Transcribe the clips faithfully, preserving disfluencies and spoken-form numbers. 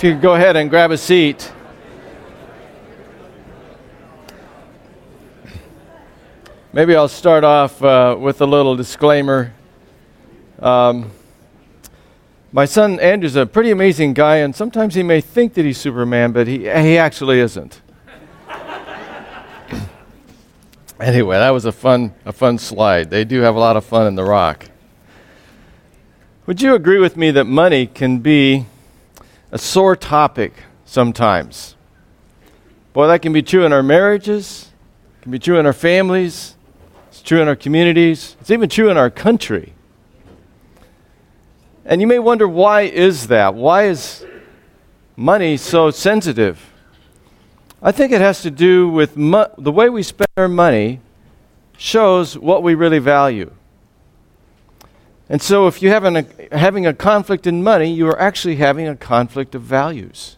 If you could go ahead and grab a seat. Maybe I'll start off uh, with a little disclaimer. Um, my son Andrew's a pretty amazing guy, and sometimes he may think that he's Superman, but he he actually isn't. Anyway, that was a fun a fun slide. They do have a lot of fun in The Rock. Would you agree with me that money can be a sore topic sometimes? Boy, that can be true in our marriages, it can be true in our families, it's true in our communities, it's even true in our country. And you may wonder, why is that? Why is money so sensitive? I think it has to do with mo- the way we spend our money shows what we really value. And so if you have an, a, having a conflict in money, you are actually having a conflict of values.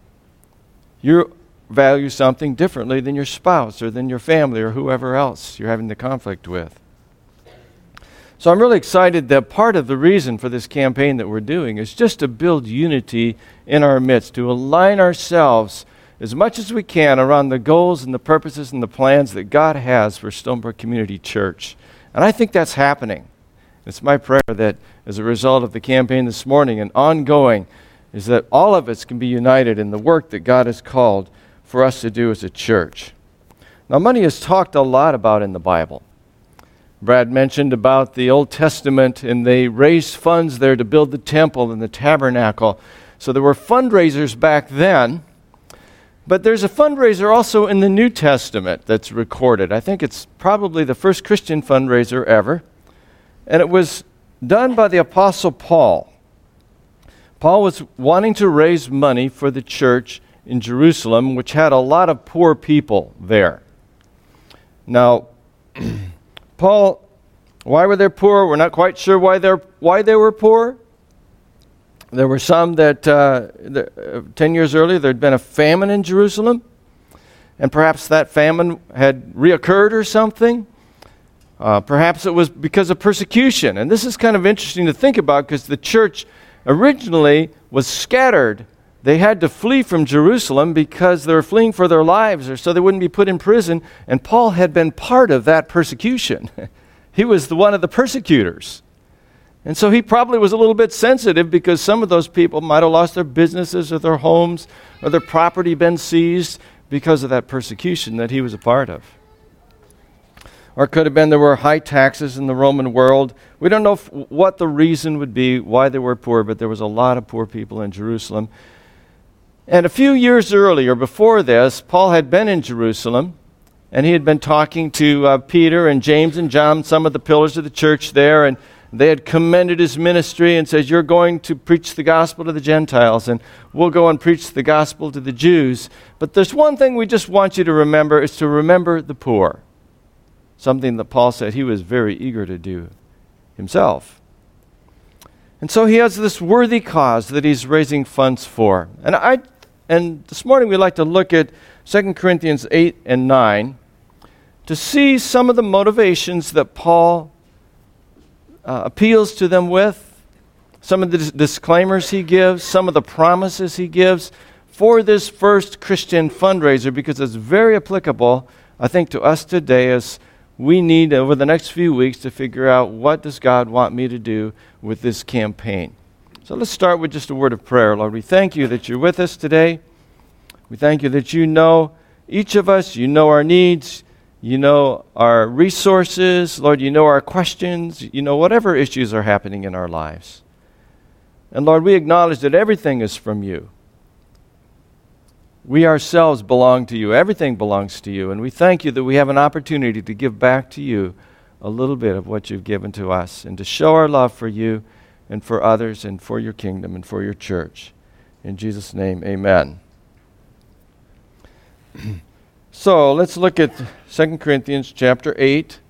You value something differently than your spouse or than your family or whoever else you're having the conflict with. So I'm really excited that part of the reason for this campaign that we're doing is just to build unity in our midst, to align ourselves as much as we can around the goals and the purposes and the plans that God has for Stonebrook Community Church. And I think that's happening. It's my prayer that as a result of the campaign this morning and ongoing is that all of us can be united in the work that God has called for us to do as a church. Now, money is talked a lot about in the Bible. Brad mentioned about the Old Testament, and they raised funds there to build the temple and the tabernacle. So there were fundraisers back then. But there's a fundraiser also in the New Testament that's recorded. I think it's probably the first Christian fundraiser ever. And it was done by the Apostle Paul. Paul was wanting to raise money for the church in Jerusalem, which had a lot of poor people there. Now, Paul, why were they poor? We're not quite sure why they're why they were poor. There were some that uh, the, uh, ten years earlier there had been a famine in Jerusalem, and perhaps that famine had reoccurred or something. Uh, perhaps it was because of persecution. And this is kind of interesting to think about because the church originally was scattered. They had to flee from Jerusalem because they were fleeing for their lives or so they wouldn't be put in prison. And Paul had been part of that persecution. He was the one of the persecutors. And so he probably was a little bit sensitive because some of those people might have lost their businesses or their homes or their property been seized because of that persecution that he was a part of. Or it could have been there were high taxes in the Roman world. We don't know f- what the reason would be why they were poor, but there was a lot of poor people in Jerusalem. And a few years earlier, before this, Paul had been in Jerusalem, and he had been talking to uh, Peter and James and John, some of the pillars of the church there, and they had commended his ministry and says, you're going to preach the gospel to the Gentiles, and we'll go and preach the gospel to the Jews. But there's one thing we just want you to remember, is to remember the poor. Something that Paul said he was very eager to do himself. And so he has this worthy cause that he's raising funds for. And I, and this morning we'd like to look at Second Corinthians eight and nine to see some of the motivations that Paul uh, appeals to them with, some of the dis- disclaimers he gives, some of the promises he gives for this first Christian fundraiser, because it's very applicable, I think, to us today as we need over the next few weeks to figure out, what does God want me to do with this campaign? So let's start with just a word of prayer. Lord, we thank you that you're with us today. We thank you that you know each of us, you know our needs, you know our resources. Lord, you know our questions, you know whatever issues are happening in our lives. And Lord, we acknowledge that everything is from you. We ourselves belong to you. Everything belongs to you. And we thank you that we have an opportunity to give back to you a little bit of what you've given to us and to show our love for you and for others and for your kingdom and for your church. In Jesus' name, amen. So let's look at Second Corinthians chapter eight.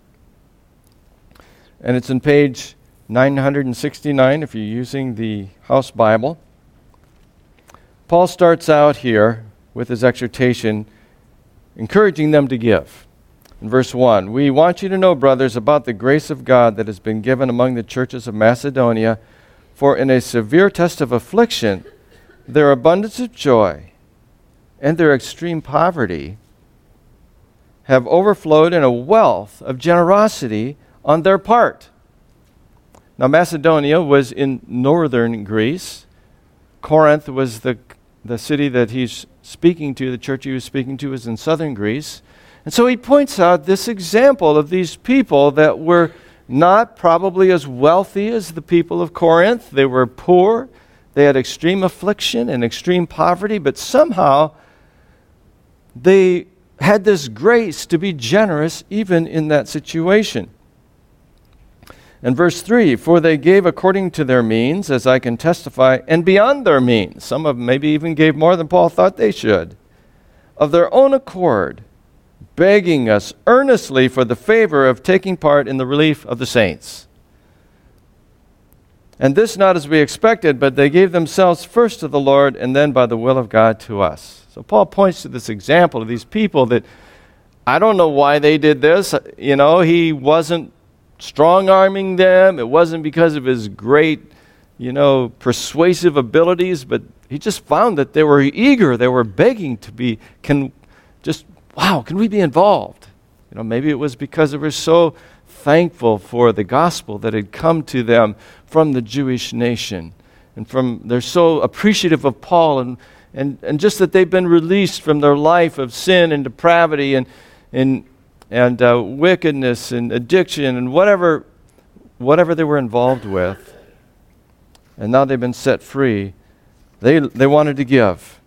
And it's on page nine sixty-nine if you're using the House Bible. Paul starts out here with his exhortation, encouraging them to give. In verse one, we want you to know, brothers, about the grace of God that has been given among the churches of Macedonia, for in a severe test of affliction, their abundance of joy and their extreme poverty have overflowed in a wealth of generosity on their part. Now, Macedonia was in northern Greece. Corinth was the, the city that he's speaking to, the church he was speaking to was in southern Greece. And so he points out this example of these people that were not probably as wealthy as the people of Corinth. They were poor. They had extreme affliction and extreme poverty, but somehow they had this grace to be generous even in that situation. And verse three, for they gave according to their means, as I can testify, and beyond their means. Some of them maybe even gave more than Paul thought they should. Of their own accord, begging us earnestly for the favor of taking part in the relief of the saints. And this not as we expected, but they gave themselves first to the Lord, and then by the will of God to us. So Paul points to this example of these people that, I don't know why they did this. You know, he wasn't strong-arming them. It wasn't because of his great, you know, persuasive abilities, but he just found that they were eager. They were begging to be, can just, wow, can we be involved? You know, maybe it was because they were so thankful for the gospel that had come to them from the Jewish nation. And from, they're so appreciative of Paul and, and, and just that they've been released from their life of sin and depravity and, and and uh, wickedness and addiction and whatever whatever they were involved with. And now they've been set free. They they wanted to give.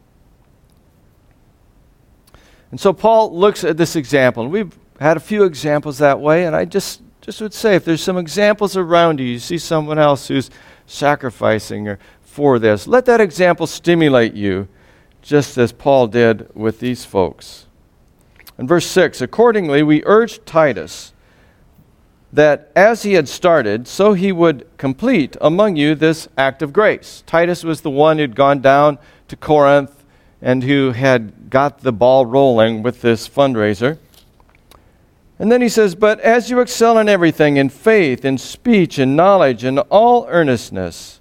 And so Paul looks at this example. And we've had a few examples that way, and I just, just would say if there's some examples around you, you see someone else who's sacrificing or for this, let that example stimulate you just as Paul did with these folks. In verse six, accordingly, we urged Titus that as he had started, so he would complete among you this act of grace. Titus was the one who'd gone down to Corinth and who had got the ball rolling with this fundraiser. And then he says, but as you excel in everything, in faith, in speech, in knowledge, in all earnestness,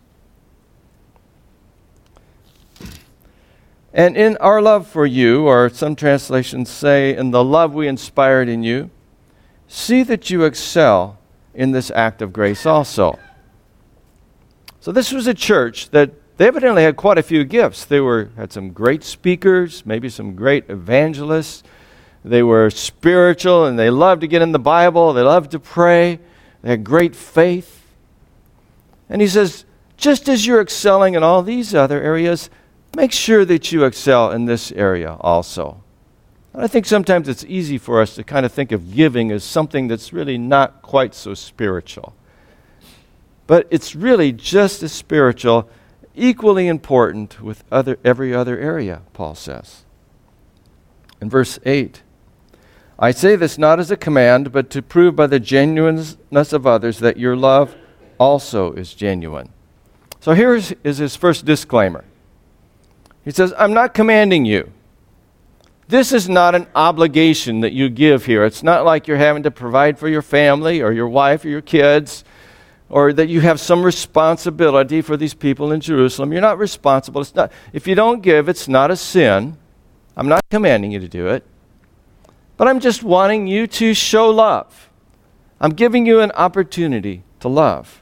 and in our love for you, or some translations say, in the love we inspired in you, see that you excel in this act of grace also. So this was a church that they evidently had quite a few gifts. They were had some great speakers, maybe some great evangelists. They were spiritual, and they loved to get in the Bible. They loved to pray. They had great faith. And he says, just as you're excelling in all these other areas, make sure that you excel in this area also. And I think sometimes it's easy for us to kind of think of giving as something that's really not quite so spiritual. But it's really just as spiritual, equally important with other every other area, Paul says. In verse eight, I say this not as a command, but to prove by the genuineness of others that your love also is genuine. So here is, is his first disclaimer. He says, I'm not commanding you. This is not an obligation that you give here. It's not like you're having to provide for your family or your wife or your kids, or that you have some responsibility for these people in Jerusalem. You're not responsible. It's not. If you don't give, it's not a sin. I'm not commanding you to do it. But I'm just wanting you to show love. I'm giving you an opportunity to love.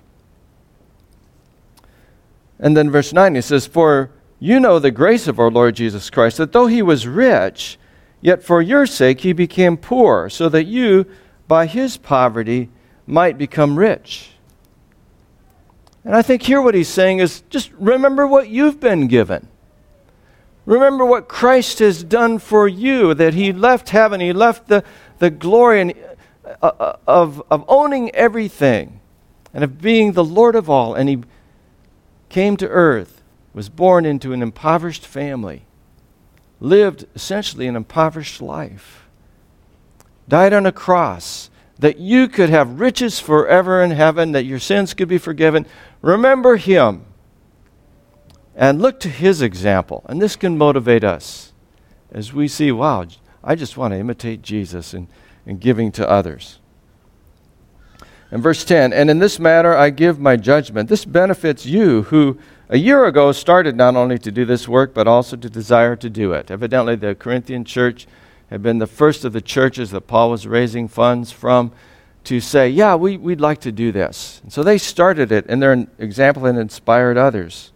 And then verse nine, he says, for you know the grace of our Lord Jesus Christ, that though he was rich, yet for your sake he became poor, so that you, by his poverty, might become rich. And I think here what he's saying is, just remember what you've been given. Remember what Christ has done for you, that he left heaven, he left the, the glory and, uh, of, of owning everything, and of being the Lord of all, and he came to earth, was born into an impoverished family, lived essentially an impoverished life, died on a cross, that you could have riches forever in heaven, that your sins could be forgiven. Remember him and look to his example. And this can motivate us as we see, wow, I just want to imitate Jesus in, in giving to others. In verse ten, and in this matter I give my judgment. This benefits you who a year ago started not only to do this work, but also to desire to do it. Evidently, the Corinthian church had been the first of the churches that Paul was raising funds from to say, yeah, we, we'd like to do this. And so they started it, and they're an example and inspired others.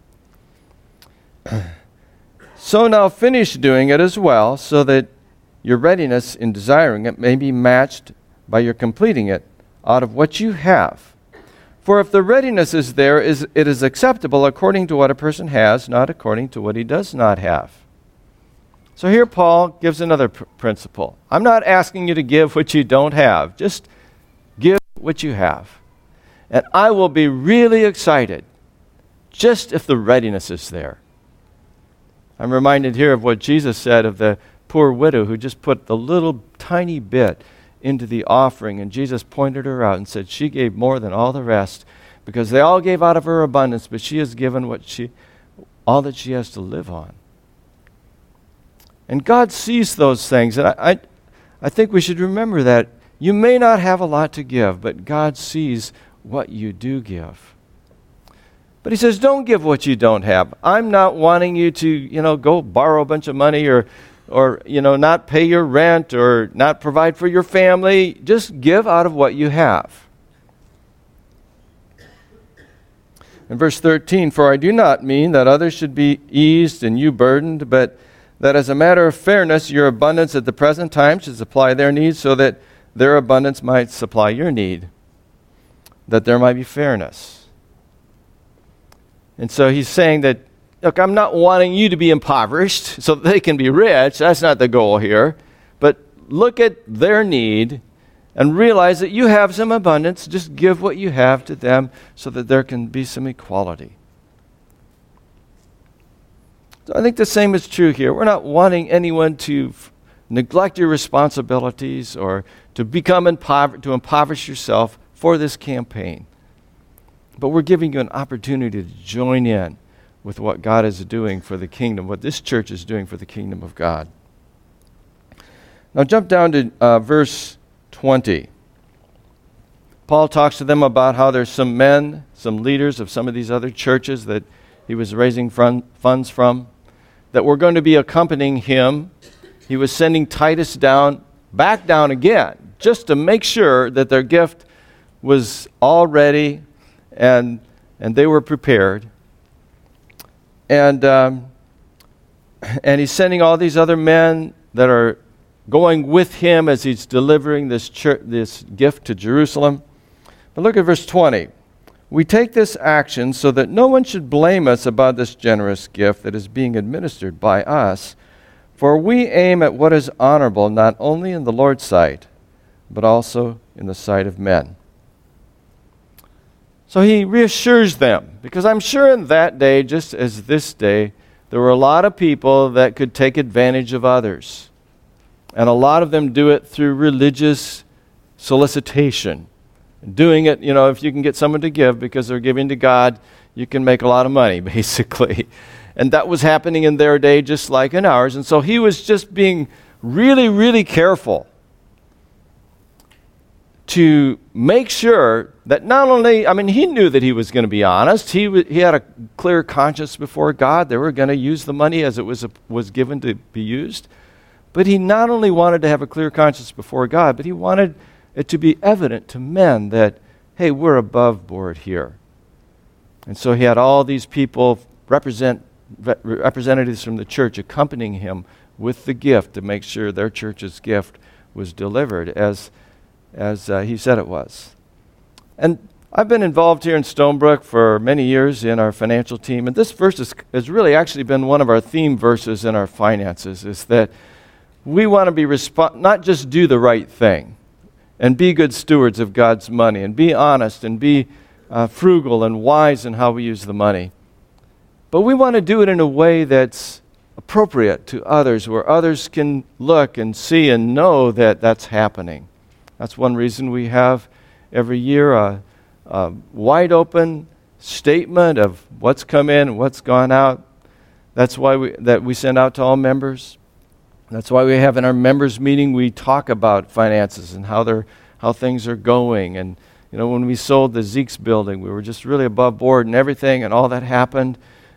So now finish doing it as well, so that your readiness in desiring it may be matched by your completing it out of what you have. For if the readiness is there, is it is acceptable according to what a person has, not according to what he does not have. So here Paul gives another pr- principle. I'm not asking you to give what you don't have. Just give what you have. And I will be really excited just if the readiness is there. I'm reminded here of what Jesus said of the poor widow who just put the little tiny bit into the offering, and Jesus pointed her out and said she gave more than all the rest because they all gave out of her abundance, but she has given what she, all that she has to live on. And God sees those things, and I, I, I think we should remember that you may not have a lot to give, but God sees what you do give. But he says, don't give what you don't have. I'm not wanting you to, you know, go borrow a bunch of money or, or, you know, not pay your rent or not provide for your family. Just give out of what you have. In verse thirteen, for I do not mean that others should be eased and you burdened, but that as a matter of fairness, your abundance at the present time should supply their needs so that their abundance might supply your need, that there might be fairness. And so he's saying that, look, I'm not wanting you to be impoverished so that they can be rich. That's not the goal here. But look at their need and realize that you have some abundance. Just give what you have to them so that there can be some equality. So I think the same is true here. We're not wanting anyone to f- neglect your responsibilities or to become impover- to impoverish yourself for this campaign. But we're giving you an opportunity to join in with what God is doing for the kingdom, what this church is doing for the kingdom of God. Now jump down to uh, verse twenty. Paul talks to them about how there's some men, some leaders of some of these other churches that he was raising fun- funds from, that were going to be accompanying him. He was sending Titus down, back down again, just to make sure that their gift was all ready and and they were prepared. And um, and he's sending all these other men that are going with him as he's delivering this church, this gift to Jerusalem. But look at verse twenty. We take this action so that no one should blame us about this generous gift that is being administered by us, for we aim at what is honorable not only in the Lord's sight, but also in the sight of men. So he reassures them, because I'm sure in that day, just as this day, there were a lot of people that could take advantage of others. And a lot of them do it through religious solicitation. Doing it, you know, if you can get someone to give because they're giving to God, you can make a lot of money, basically. And that was happening in their day just like in ours. And so he was just being really, really careful to make sure that not only, I mean, he knew that he was going to be honest. He w- he had a clear conscience before God. They were going to use the money as it was a, was given to be used. But he not only wanted to have a clear conscience before God, but he wanted it to be evident to men that, hey, we're above board here. And so he had all these people, represent re- representatives from the church, accompanying him with the gift to make sure their church's gift was delivered as as uh, he said it was. And I've been involved here in Stonebrook for many years in our financial team, and this verse is, has really actually been one of our theme verses in our finances, is that we want to be resp- not just do the right thing and be good stewards of God's money and be honest and be uh, frugal and wise in how we use the money, but we want to do it in a way that's appropriate to others, where others can look and see and know that that's happening. That's one reason we have every year a, a wide open statement of what's come in, what's gone out. That's why we that we send out to all members. That's why we have in our members meeting, we talk about finances and how they're how things are going. And you know, when we sold the Zeke's building, we were just really above board and everything, and all that happened.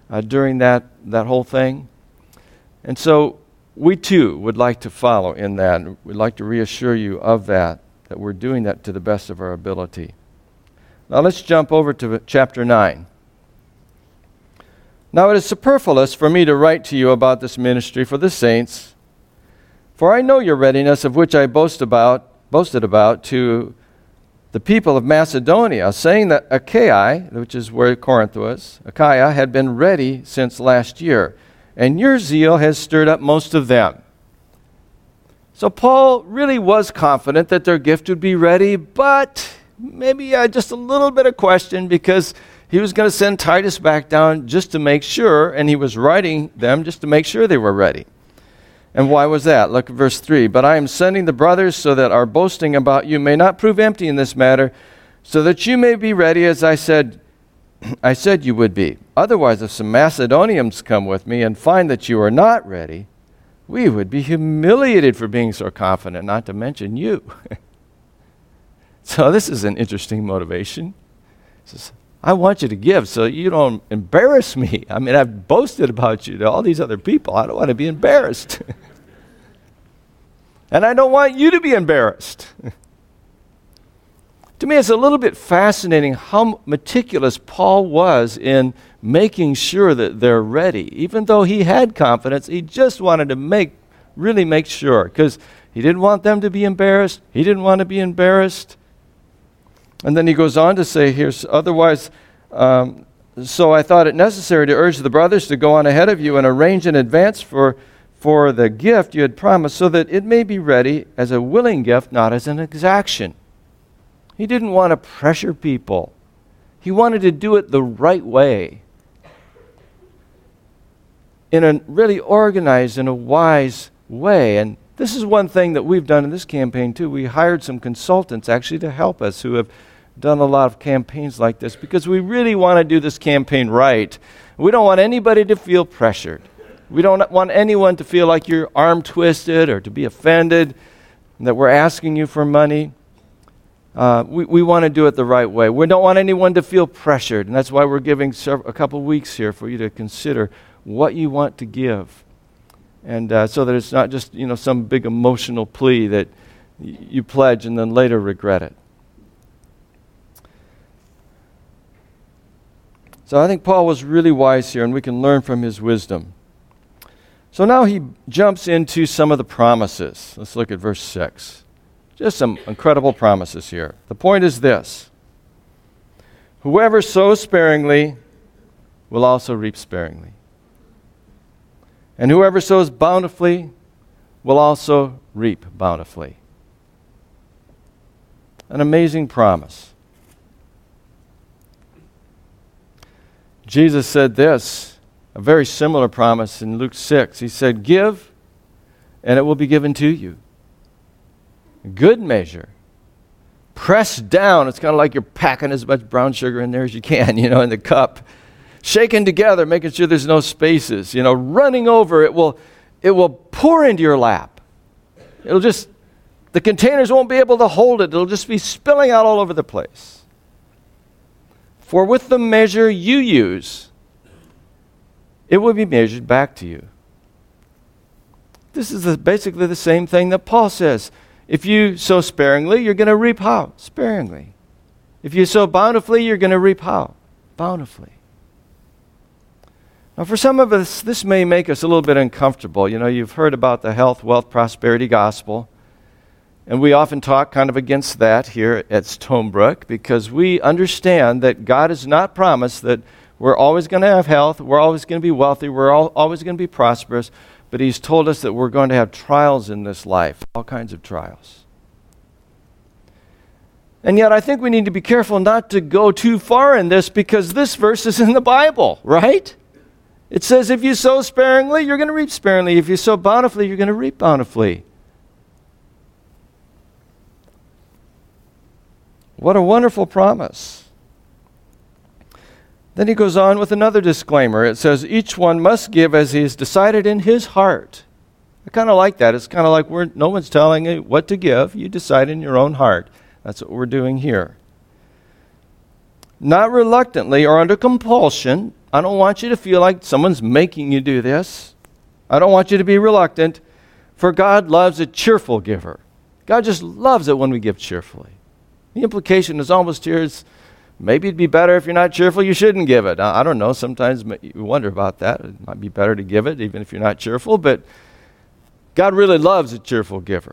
uh, during that, that whole thing. And so we too would like to follow in that. We'd like to reassure you of that, that we're doing that to the best of our ability. Now let's jump over to chapter nine. Now it is superfluous for me to write to you about this ministry for the saints, for I know your readiness, of which I boast about, boasted about to the people of Macedonia, saying that Achaia, which is where Corinth was, Achaia had been ready since last year, and your zeal has stirred up most of them. So Paul really was confident that their gift would be ready, but maybe uh, just a little bit of question, because he was going to send Titus back down just to make sure, and he was writing them just to make sure they were ready. And why was that? Look at verse three. But I am sending the brothers so that our boasting about you may not prove empty in this matter, so that you may be ready as I said I said you would be. Otherwise, if some Macedonians come with me and find that you are not ready, we would be humiliated for being so confident, not to mention you. So this is an interesting motivation. He says, I want you to give so you don't embarrass me. I mean, I've boasted about you to all these other people. I don't want to be embarrassed. And I don't want you to be embarrassed. To me, it's a little bit fascinating how meticulous Paul was in making sure that they're ready. Even though he had confidence, he just wanted to make, really make sure, because he didn't want them to be embarrassed. He didn't want to be embarrassed. And then he goes on to say here, otherwise, um, so I thought it necessary to urge the brothers to go on ahead of you and arrange in advance for, for the gift you had promised, so that it may be ready as a willing gift, not as an exaction. He didn't want to pressure people. He wanted to do it the right way, in a really organized and a wise way. And this is one thing that we've done in this campaign too. We hired some consultants actually to help us who have done a lot of campaigns like this, because we really want to do this campaign right. We don't want anybody to feel pressured. We don't want anyone to feel like you're arm twisted or to be offended that we're asking you for money. Uh, we we want to do it the right way. We don't want anyone to feel pressured, and that's why we're giving sev- a couple weeks here for you to consider what you want to give, and uh, so that it's not just you know some big emotional plea that y- you pledge and then later regret it. So I think Paul was really wise here, and we can learn from his wisdom. So now he jumps into some of the promises. Let's look at verse six. Just some incredible promises here. The point is this: whoever sows sparingly will also reap sparingly. And whoever sows bountifully will also reap bountifully. An amazing promise. Jesus said this, a very similar promise in Luke six. He said, give, and it will be given to you. Good measure, pressed down. It's kind of like you're packing as much brown sugar in there as you can, you know, in the cup. Shaken together, making sure there's no spaces, you know, running over. It will, it will pour into your lap. It'll just, the containers won't be able to hold it. It'll just be spilling out all over the place. For with the measure you use, it will be measured back to you. This is the, basically the same thing that Paul says. If you sow sparingly, you're going to reap how? Sparingly. If you sow bountifully, you're going to reap how? Bountifully. Now, for some of us, this may make us a little bit uncomfortable. You know, you've heard about the health, wealth, prosperity gospel. And we often talk kind of against that here at Stonebrook, because we understand that God has not promised that we're always going to have health, we're always going to be wealthy, we're all, always going to be prosperous. But he's told us that we're going to have trials in this life, all kinds of trials. And yet I think we need to be careful not to go too far in this, because this verse is in the Bible, right? It says if you sow sparingly, you're going to reap sparingly. If you sow bountifully, you're going to reap bountifully. What a wonderful promise. Then he goes on with another disclaimer. It says, each one must give as he has decided in his heart. I kind of like that. It's kind of like we're, no one's telling you what to give. You decide in your own heart. That's what we're doing here. Not reluctantly or under compulsion. I don't want you to feel like someone's making you do this. I don't want you to be reluctant, for God loves a cheerful giver. God just loves it when we give cheerfully. The implication is almost here is maybe it'd be better if you're not cheerful, you shouldn't give it. I, I don't know. Sometimes you wonder about that. It might be better to give it even if you're not cheerful, but God really loves a cheerful giver.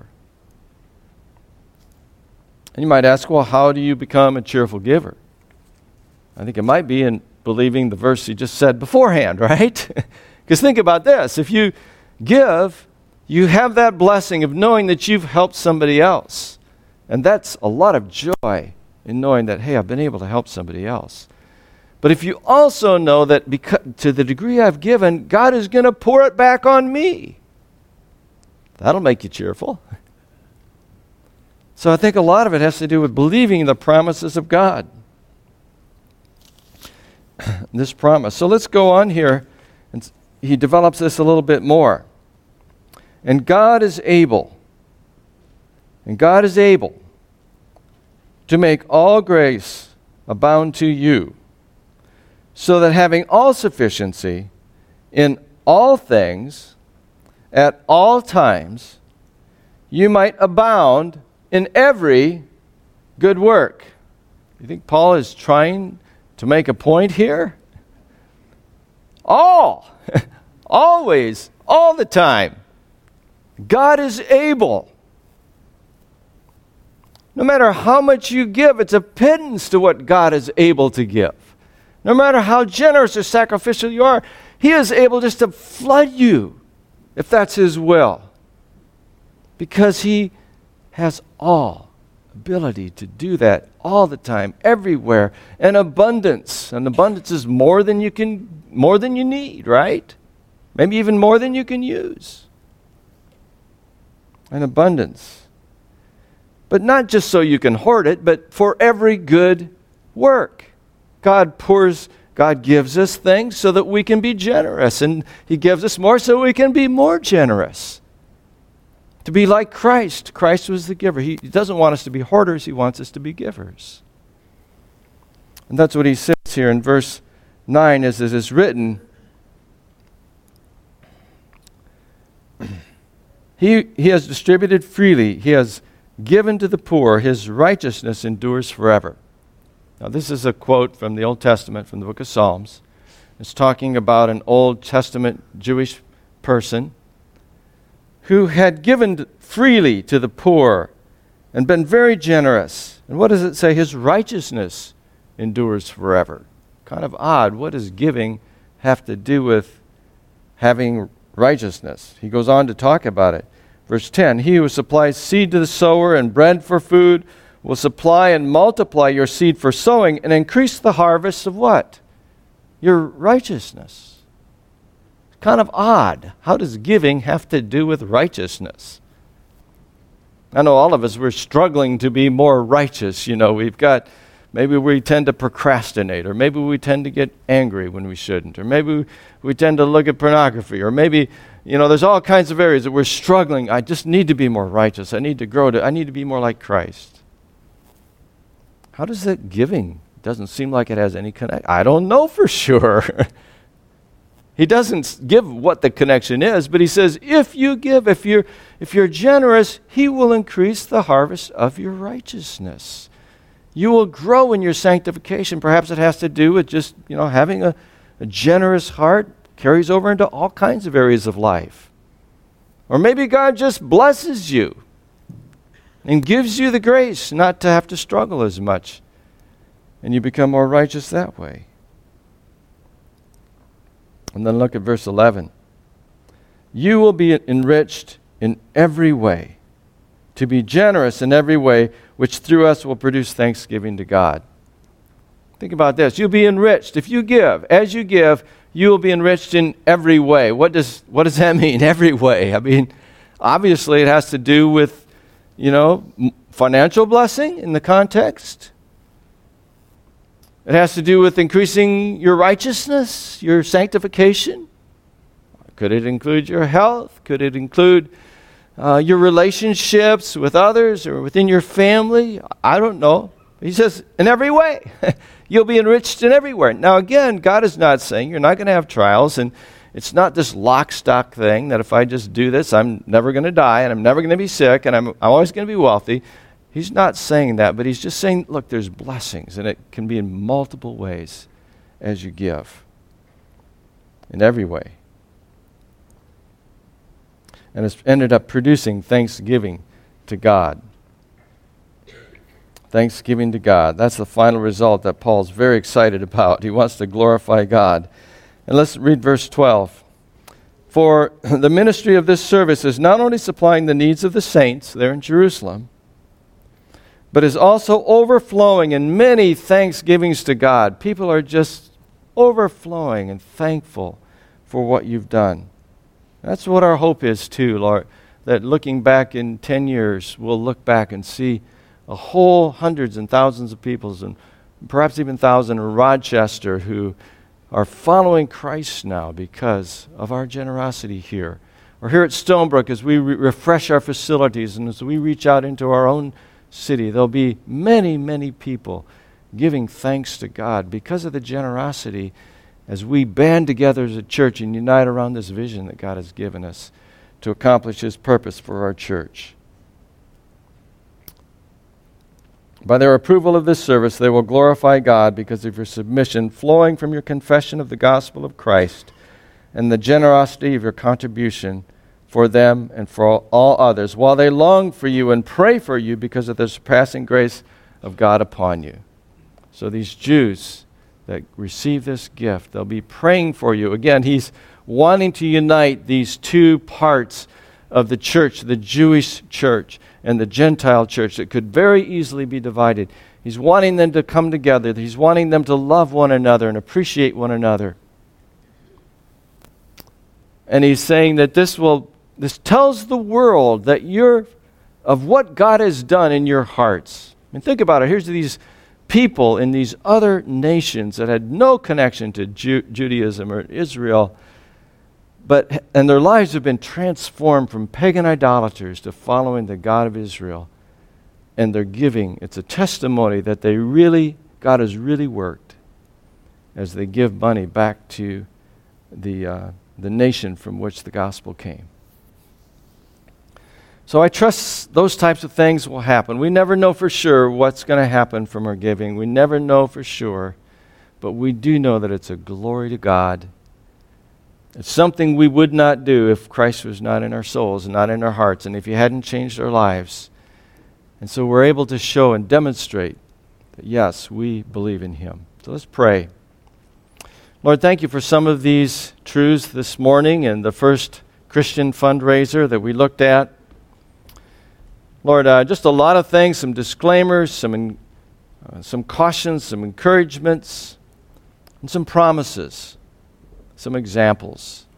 And you might ask, well, how do you become a cheerful giver? I think it might be in believing the verse you just said beforehand, right? Because think about this. If you give, you have that blessing of knowing that you've helped somebody else. And that's a lot of joy in knowing that, hey, I've been able to help somebody else. But if you also know that because, to the degree I've given, God is going to pour it back on me, that'll make you cheerful. So I think a lot of it has to do with believing the promises of God. This promise. So let's go on here. And he develops this a little bit more. And God is able, and God is able to make all grace abound to you, so that having all sufficiency in all things, at all times, you might abound in every good work. You think Paul is trying to make a point here? All, always, all the time. God is able. No matter how much you give, it's a pittance to what God is able to give. No matter how generous or sacrificial you are, He is able just to flood you, if that's His will. Because He has all ability to do that all the time, everywhere, and abundance. And abundance is more than you can, more than you need, right? Maybe even more than you can use. An abundance. But not just so you can hoard it, but for every good work. God pours, God gives us things so that we can be generous, and He gives us more so we can be more generous. To be like Christ. Christ was the giver. He doesn't want us to be hoarders. He wants us to be givers. And that's what he says here in verse nine, as it is written. He, he has distributed freely. He has given to the poor. His righteousness endures forever. Now this is a quote from the Old Testament, from the book of Psalms. It's talking about an Old Testament Jewish person who had given freely to the poor and been very generous. And what does it say? His righteousness endures forever. Kind of odd. What does giving have to do with having righteousness? He goes on to talk about it. Verse ten, He who supplies seed to the sower and bread for food will supply and multiply your seed for sowing and increase the harvest of what? Your righteousness. Kind of odd. How does giving have to do with righteousness? I know all of us, we're struggling to be more righteous. You know, we've got, maybe we tend to procrastinate, or maybe we tend to get angry when we shouldn't, or maybe we tend to look at pornography, or maybe, you know, there's all kinds of areas that we're struggling. I just need to be more righteous. I need to grow to, I need to be more like Christ. How does that giving? Doesn't seem like it has any connection. I don't know for sure. He doesn't give what the connection is, but he says, if you give, if you're, if you're generous, He will increase the harvest of your righteousness. You will grow in your sanctification. Perhaps it has to do with just, you know, having a, a generous heart carries over into all kinds of areas of life. Or maybe God just blesses you and gives you the grace not to have to struggle as much, and you become more righteous that way. And then look at verse eleven. You will be enriched in every way, to be generous in every way, which through us will produce thanksgiving to God. Think about this. You'll be enriched. If you give, as you give, you will be enriched in every way. What does what does that mean, every way? I mean, obviously it has to do with, you know, financial blessing in the context. It has to do with increasing your righteousness, your sanctification. Could it include your health? Could it include uh, your relationships with others or within your family? I don't know. He says, in every way. You'll be enriched in everywhere. Now again, God is not saying you're not going to have trials, and it's not this lock stock thing that if I just do this, I'm never going to die, and I'm never going to be sick, and I'm, I'm always going to be wealthy. He's not saying that, but he's just saying, look, there's blessings, and it can be in multiple ways as you give. In every way. And it's ended up producing thanksgiving to God. Thanksgiving to God. That's the final result that Paul's very excited about. He wants to glorify God. And let's read verse twelve. For the ministry of this service is not only supplying the needs of the saints there in Jerusalem, but is also overflowing in many thanksgivings to God. People are just overflowing and thankful for what you've done. That's what our hope is too, Lord, that looking back in ten years, we'll look back and see a whole hundreds and thousands of people, and perhaps even thousands in Rochester who are following Christ now because of our generosity here. Or here at Stonebrook, as we re- refresh our facilities and as we reach out into our own city, there'll be many, many people giving thanks to God because of the generosity as we band together as a church and unite around this vision that God has given us to accomplish His purpose for our church. By their approval of this service, they will glorify God because of your submission flowing from your confession of the gospel of Christ and the generosity of your contribution for them and for all others, while they long for you and pray for you because of the surpassing grace of God upon you. So these Jews that receive this gift, they'll be praying for you. Again, he's wanting to unite these two parts of the church, the Jewish church and the Gentile church that could very easily be divided. He's wanting them to come together. He's wanting them to love one another and appreciate one another. And he's saying that this will this tells the world that you're of what God has done in your hearts. I mean, think about it. Here's these people in these other nations that had no connection to Ju- Judaism or Israel, but and their lives have been transformed from pagan idolaters to following the God of Israel. And they're giving. It's a testimony that they really, God has really worked as they give money back to the uh, the nation from which the gospel came. So I trust those types of things will happen. We never know for sure what's going to happen from our giving. We never know for sure, but we do know that it's a glory to God. It's something we would not do if Christ was not in our souls and not in our hearts, and if He hadn't changed our lives. And so we're able to show and demonstrate that, yes, we believe in Him. So let's pray. Lord, thank you for some of these truths this morning and the first Christian fundraiser that we looked at. Lord, uh, just a lot of things, some disclaimers, some in, uh, some cautions, some encouragements, and some promises, some examples.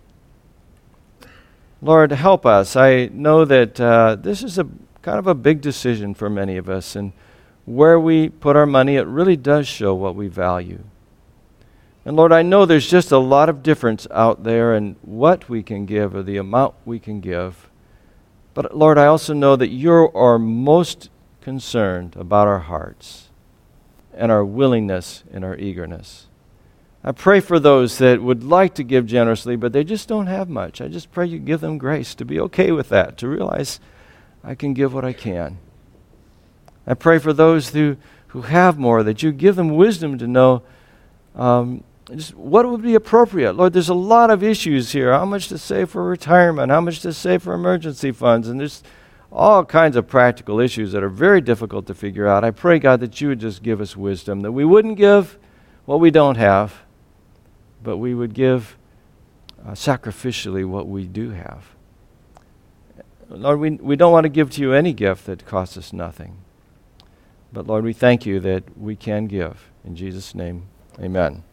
Lord, help us. I know that uh, this is a kind of a big decision for many of us, and where we put our money, it really does show what we value. And Lord, I know there's just a lot of difference out there in what we can give or the amount we can give. But Lord, I also know that you are most concerned about our hearts and our willingness and our eagerness. I pray for those that would like to give generously, but they just don't have much. I just pray you give them grace to be okay with that, to realize I can give what I can. I pray for those who, who have more, that you give them wisdom to know um, just what would be appropriate. Lord, there's a lot of issues here. How much to save for retirement? How much to save for emergency funds? And there's all kinds of practical issues that are very difficult to figure out. I pray, God, that you would just give us wisdom, that we wouldn't give what we don't have, but we would give uh, sacrificially what we do have. Lord, we, we don't want to give to you any gift that costs us nothing. But Lord, we thank you that we can give. In Jesus' name, amen.